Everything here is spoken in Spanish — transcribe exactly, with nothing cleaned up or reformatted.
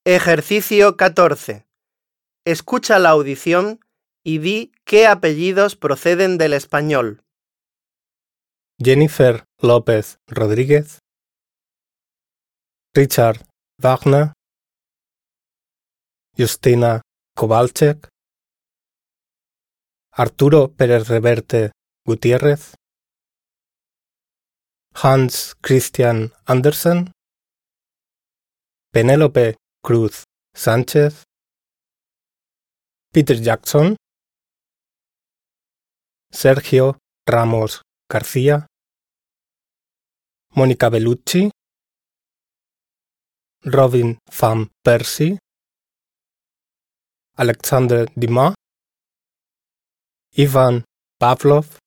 Ejercicio catorce. Escucha la audición y di qué apellidos proceden del español. Jennifer López Rodríguez, Richard Wagner, Justina Kowalczyk, Arturo Pérez Reverte Gutiérrez, Hans Christian Andersen, Penélope Cruz Sánchez, Peter Jackson, Sergio Ramos García, Mónica Bellucci, Robin van Persie, Alexander Dumas, Ivan Pavlov,